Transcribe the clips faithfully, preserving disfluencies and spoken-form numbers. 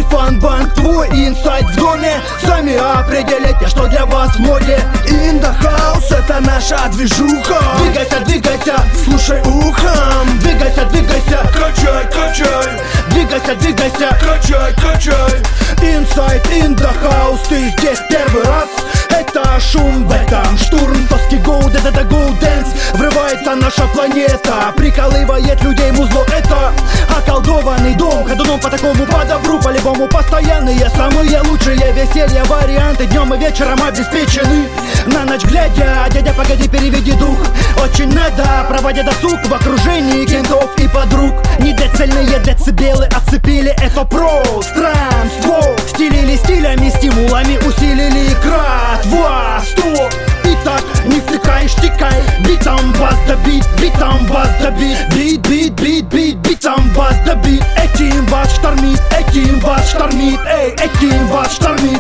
фан-банк, твой инсайт в доме. Сами определите, что для вас в моде. In the house, это наша движуха. Двигайся, двигайся, слушай ухом. Двигайся, двигайся, качай, качай. Двигайся, двигайся, качай, качай. Inside in the house, ты здесь первый раз. Это шум в этом штурм, тоски гоу, это это гоу дэнс. Врывается наша планета, прикалывает людей музло. Это околдованный дом, ходуном по такому, по добру, по-любому постоянные, самые лучшие веселья варианты. Днем и вечером обеспечены. На ночь глядя, дядя, погоди, переведи дух. Очень надо, проводя досуг в окружении кентов и подруг. Недецельные децибелы отцепили это пространство. Стилили стилями, стимулами усилили крат. Два, сто. Итак, не втыкай, штикай. Битом бас да бит, битом бас да бит. Бит, бит, бит, бит, битом бас да бит. Этим вас штормит, этим вас штормит. Эй, этим вас штормит.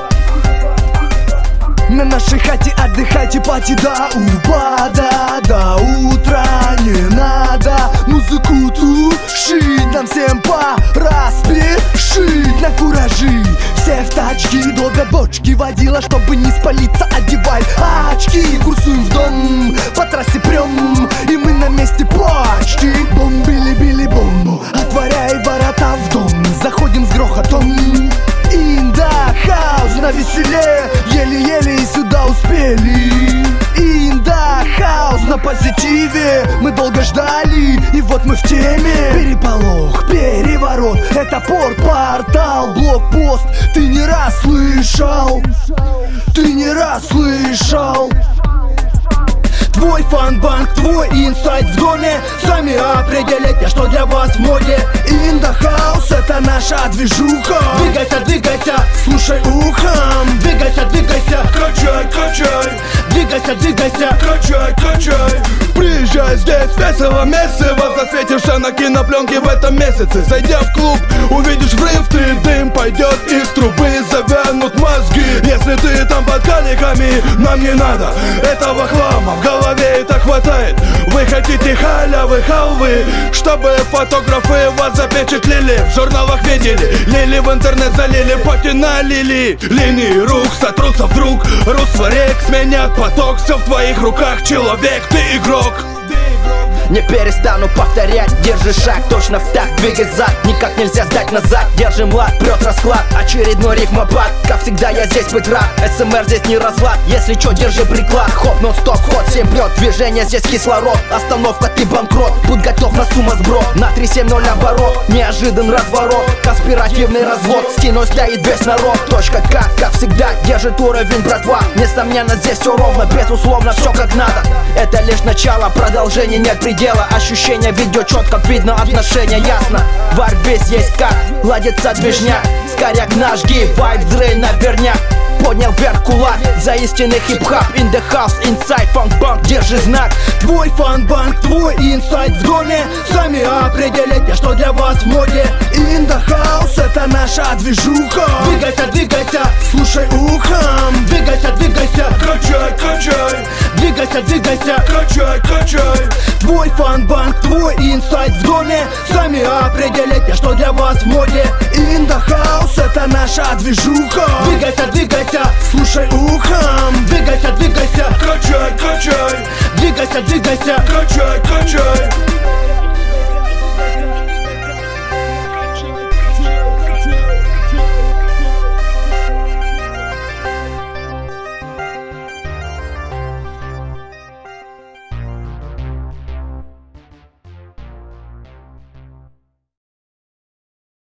На нашей хате отдыхайте, пати до упада, до утра не надо музыку тушить, нам всем пора спешить на куражи. Все в тачки долбят бочки, водила, чтобы не спалиться, одевай очки. Курсуем в дом, по трассе прям, и мы на месте почти. Бомбили-били-бомбу, отворяй ворота в дом, заходим с грохотом. In the house, на веселе, еле-еле и сюда успели. In the house, на позитиве, мы долго ждали, и вот мы в теме. Переполох, переворот, это порт, портал, блокпост. Ты не раз слышал, ты не раз слышал. Твой фан-банк, твой инсайт в доме. Сами определите, что для вас в моде. In the house, это наша движуха. Двигайся, двигайся, слушай ухом. Двигайся, двигайся, качай, качай. Двигайся, двигайся, качай, качай. Приезжай здесь, весело, месиво. Засветишься на кинопленке в этом месяце. Зайдя в клуб, увидишь взрыв, ты дым пойдет из трубы, завянут мозги. Если ты там под каликами, нам не надо этого хлама в голове. Это хватает. Вы хотите халявы, халвы, чтобы фотографы вас запечатлели, в журналах видели, лили в интернет залили, поти налили. Линии рук сотрутся вдруг, русло рек сменят поток. Все в твоих руках, человек, ты игрок. Не перестану повторять, держи шаг, точно в такт, двигай зад. Никак нельзя сдать назад, держим лад, прет расклад. Очередной рифмопад, как всегда я здесь быть рад. СМР здесь не разлад, если чё, держи приклад. Хоп, нон-стоп, ход, семь прет, движение здесь кислород. Остановка, ты банкрот, будь готов на сумасброд. На три семь ноль оборот, неожиданный разворот. Конспиративный развод, стеной стоит весь народ. Точка К, как всегда, держит уровень братва. Несомненно, здесь все ровно, безусловно, все как надо. Это лишь начало, продолжение нет предела. Ощущение видео четко видно, отношения ясно. Варь весь есть как, ладится движняк. Скоряк наш гей, вайб зрей наверняк. Поднял вверх кулак за истинный хип-хап. In the house, inside, фанк-банк, держи знак. Твой фан-банк, твой инсайт в доме. Сами определите, что для вас в моде. In the house, это наша движуха. Двигайся, двигайся, слушай ухом. Двигайся, двигайся, качай, качай. Двигайся, двигайся, качай, качай. Твой фан-банк, твой инсайт в доме. Сами определите, что для вас в моде. In the house, это наша движуха. Двигайся, двигайся, слушай ухом. Двигайся, двигайся, качай, качай. Двигайся, двигайся, качай, качай.